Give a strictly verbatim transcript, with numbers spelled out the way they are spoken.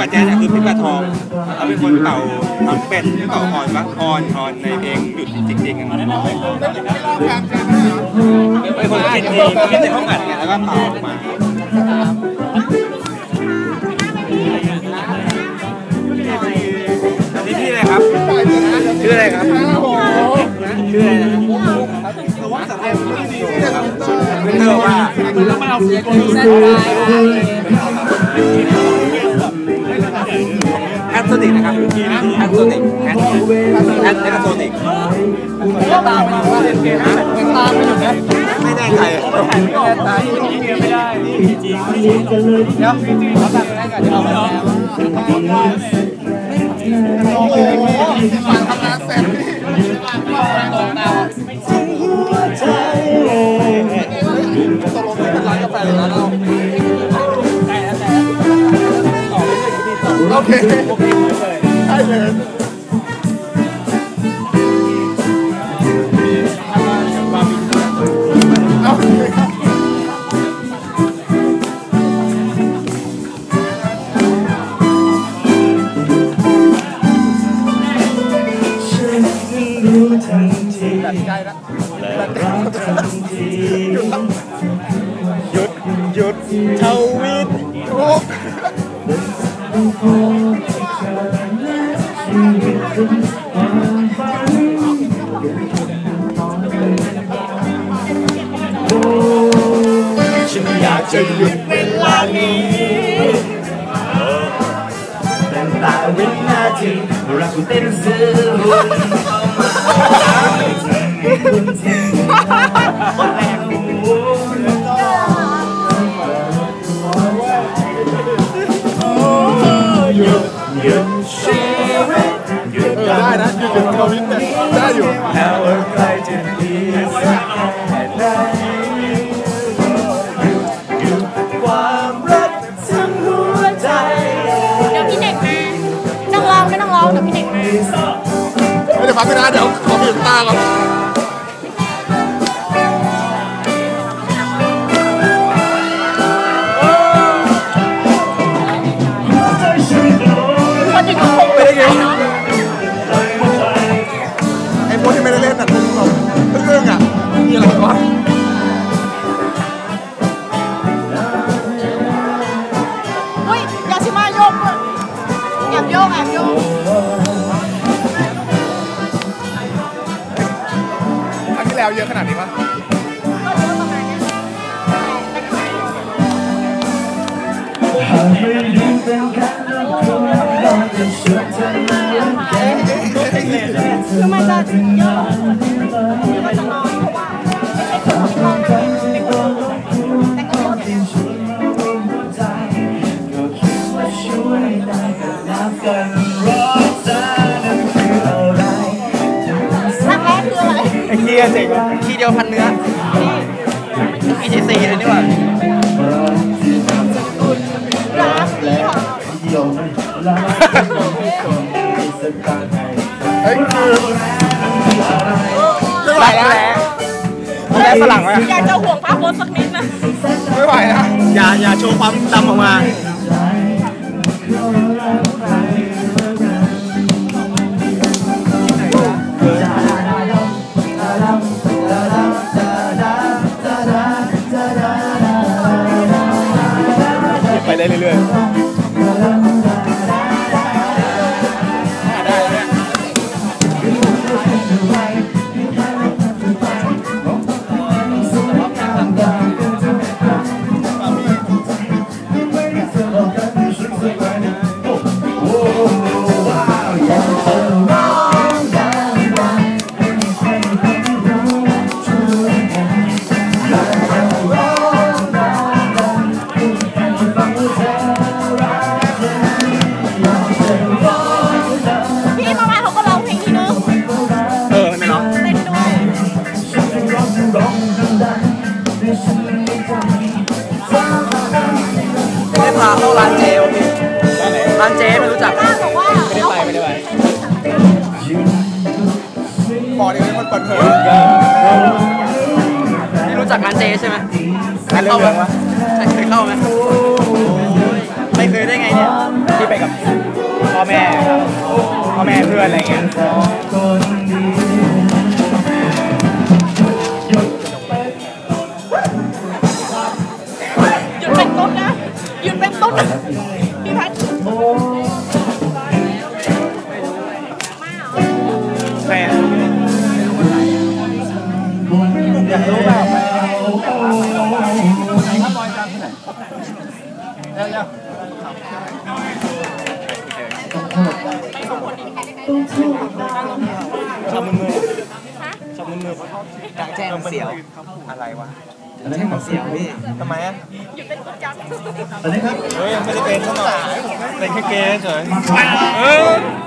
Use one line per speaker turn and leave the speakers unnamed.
แจ้เนี่ยคือพี่ปลาทองเขาเป็นคนเป่าทำเป็นเป่าออนวักออนออนในเพลงหยุดจริงๆเป็นคนคิดเองคิดในห้องอัดเนี่ยแล้วก็เป่าออกมานี่พี่อะไรครับชื่ออะไรครับชื่ออะไรนะไม่เท่าว่าแล้วมันเอาเสียงคนแซ่บแอปโซนิกนะครับแอปโซนิกแอปแอปแอปโซนิกตามมาว่าเล่นเกมตามไปอยู่นะไม่แน่ใจตามเกมไม่ได้จริงจริงเดี๋ยวเขาตัดได้ก่อนเดี๋ยวเอาแล้วโอ้โหมาทำงานเสร็จตกดาวตกลงเป็นร้านกาแฟหรือร้านเหล้าแต่แต่ต่อไปเลยที่ต่อโอเคโอเคเลยใช่เลยหยุดหยุดทวิตทุกฉันอยากจะหยุดเวลานี้แต่ตาวินาทีรักคุณเต้นซื้อหุ่นเข้ามาคนแรกหยุดหยุดชีวิตหยุดได้นะหยุดหยุดชีวิตได้อยู่แล้วใครจะดีสักแค่ไหนหยุดหยุดความรักทั้งหัวใจ
เดี๋ยวพี่เด็กมานั่งร้องไม่ต้องร้องเดี๋ยวพี่เด็กมา
ไม่ได้ฟังไม่ได้เดี๋ยวขอพิมพ์ตาก่อนไอ้พวกที่ไม่ได้เล่นน่ะเป็นแบบเรื่องอ่ะมีอะไรวะ
อุ้ยยาชิมาโยกด้วยแอบโยกแอบโยก
ครั้งที่แล้วเยอะขนาดนี้ปะ
ก็เยอะประมาณนี้คือมันจะเยอะมันจะน้อยเพราะว่าไม่ใช่คนที่มองนะแต่ก็แต่ก็เยอะรักแร้คืออะไร
ไอ้เคียเจ๋งคีเดียวพันเนื้ออีจีซีเลยนี่หว่า
รักนี่หรอ
เฮ้ยคือไม่ไหวแล้ว
แล้ฝรั่งไหม
อยากจะห่วงภาพโพสสักนิดนะ
ไม่ไหวนะ
อย่าอย่าโชว์ความดำออกมาไปได้เรื่อยๆพาเข้าร้านเจโอเคร้านเจไม่รู้จักไม่ได้ไปไม่ได้ไป
บอกดิมันเปิดเผย
ไม่รู้จักร้านเจใช่ไหมเข้าไหมเคยเข้าไหมไม่เคยได้ไงเนี่ยที่ไปกับพ่อแม่ครับพ่อแม่เพื่อนอะไรเงี้ย
หยุดเป็นตุ๊ดนะหยุดเป็นตุ๊ดนะพี่พัด
แฟนอยากรู้แบบชอบมือมือชอบมือมือกลางแจ้งเสียวอะไรวะแจ้งเสียวพี่ทำไมอ่ะ
หยุดเป็นตุ๊ดจัง
อันนี้ครับ
เฮ้ยยังไม่ได้เป็นซะหน่อยเป็นแค่เกย์เฉยเออ